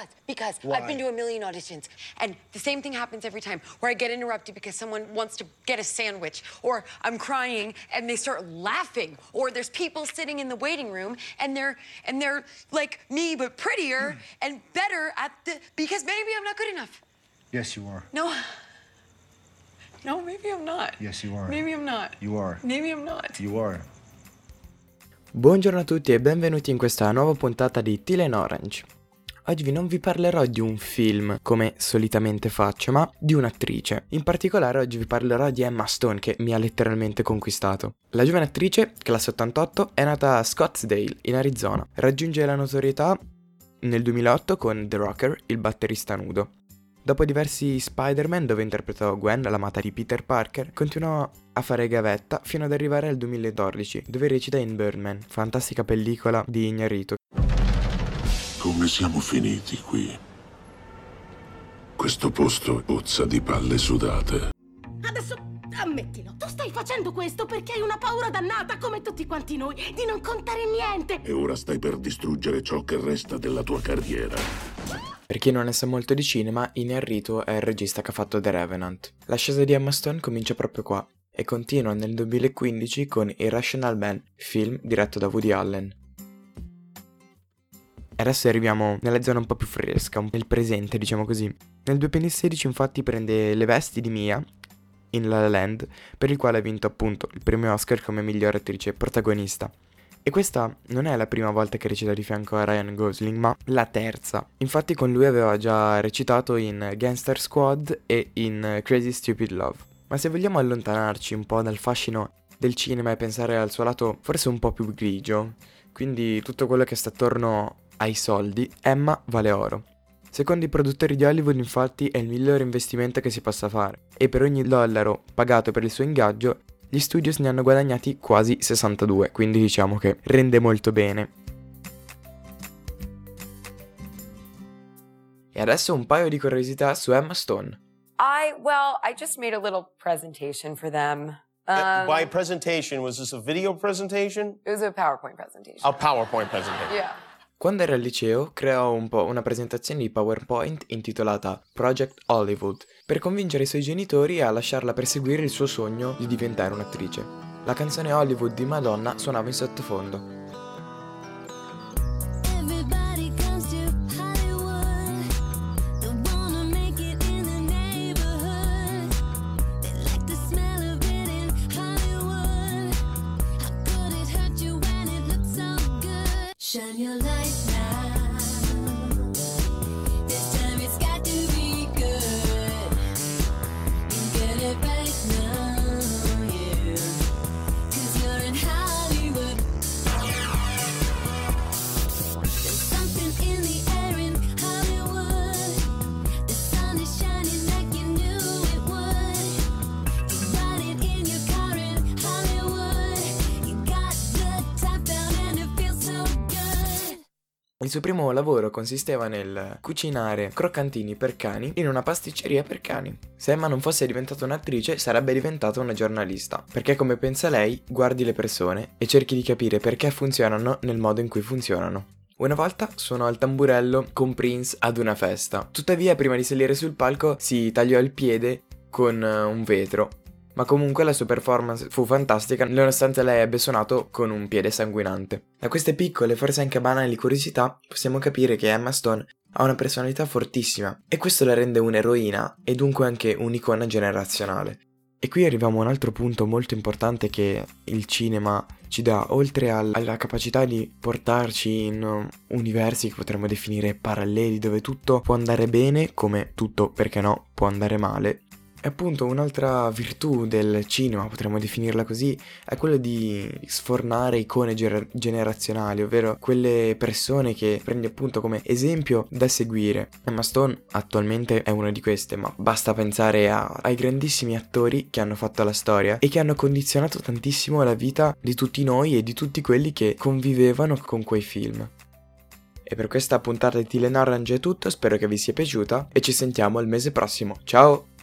Because Why? I've been to a million auditions, and the same thing happens every time, where I get interrupted because someone wants to get a sandwich, or I'm crying and they start laughing, or there's people sitting in the waiting room and they're like me but prettier and better because maybe I'm not good enough. Yes, you are. No, maybe I'm not. Yes, you are. Maybe I'm not. You are. Maybe I'm not. You are. Buongiorno a tutti e benvenuti in questa nuova puntata di Teal & Orange. Oggi non vi parlerò di un film, come solitamente faccio, ma di un'attrice. In particolare oggi vi parlerò di Emma Stone, che mi ha letteralmente conquistato. La giovane attrice, classe 88, è nata a Scottsdale, in Arizona. Raggiunge la notorietà nel 2008 con The Rocker, il batterista nudo. Dopo diversi Spider-Man, dove interpretò Gwen, l'amata di Peter Parker, continuò a fare gavetta fino ad arrivare al 2012, dove recita in Birdman, fantastica pellicola di Iñárritu. Come siamo finiti qui? Questo posto puzza di palle sudate. Adesso ammettilo, tu stai facendo questo perché hai una paura dannata come tutti quanti noi di non contare niente. E ora stai per distruggere ciò che resta della tua carriera. Per chi non ne sa molto di cinema, Iñárritu è il regista che ha fatto The Revenant. L'ascesa di Emma Stone comincia proprio qua e continua nel 2015 con Irrational Man, film diretto da Woody Allen. Adesso arriviamo nella zona un po' più fresca, nel presente, diciamo così. Nel 2016 infatti prende le vesti di Mia in La La Land, per il quale ha vinto appunto il premio Oscar come miglior attrice protagonista. E questa non è la prima volta che recita di fianco a Ryan Gosling, ma la terza. Infatti con lui aveva già recitato in Gangster Squad e in Crazy Stupid Love. Ma se vogliamo allontanarci un po' dal fascino del cinema e pensare al suo lato forse un po' più grigio, quindi tutto quello che sta attorno ai soldi, Emma vale oro. Secondo i produttori di Hollywood infatti è il migliore investimento che si possa fare, e per ogni dollaro pagato per il suo ingaggio gli studios ne hanno guadagnati quasi 62, quindi diciamo che rende molto bene. E adesso un paio di curiosità su Emma Stone. I just made a little presentation for them. By presentation, was this a video presentation? It was a PowerPoint presentation. A PowerPoint presentation. Yeah. Quando era al liceo creò un po' una presentazione di PowerPoint intitolata Project Hollywood per convincere i suoi genitori a lasciarla perseguire il suo sogno di diventare un'attrice. La canzone Hollywood di Madonna suonava in sottofondo. Shine your light now. This time it's got to be good. You get it right now, yeah. 'Cause you're in Hollywood. There's something in the air in Hollywood. The sun is shining like you knew it would. You ride it in your car in Hollywood. You got the top down and it feels so good. Il suo primo lavoro consisteva nel cucinare croccantini per cani in una pasticceria per cani. Se Emma non fosse diventata un'attrice, sarebbe diventata una giornalista, perché come pensa lei, guardi le persone e cerchi di capire perché funzionano nel modo in cui funzionano. Una volta suonò il tamburello con Prince ad una festa. Tuttavia, prima di salire sul palco, si tagliò il piede con un vetro. Ma comunque la sua performance fu fantastica, nonostante lei abbia suonato con un piede sanguinante. Da queste piccole, forse anche banali curiosità, possiamo capire che Emma Stone ha una personalità fortissima, e questo la rende un'eroina e dunque anche un'icona generazionale. E qui arriviamo a un altro punto molto importante che il cinema ci dà, oltre alla capacità di portarci in universi che potremmo definire paralleli, dove tutto può andare bene, come tutto, perché no, può andare male. E appunto un'altra virtù del cinema, potremmo definirla così, è quella di sfornare icone generazionali, ovvero quelle persone che prendi appunto come esempio da seguire. Emma Stone attualmente è una di queste, ma basta pensare ai grandissimi attori che hanno fatto la storia e che hanno condizionato tantissimo la vita di tutti noi e di tutti quelli che convivevano con quei film. E per questa puntata di Teal & Orange è tutto, spero che vi sia piaciuta e ci sentiamo il mese prossimo. Ciao!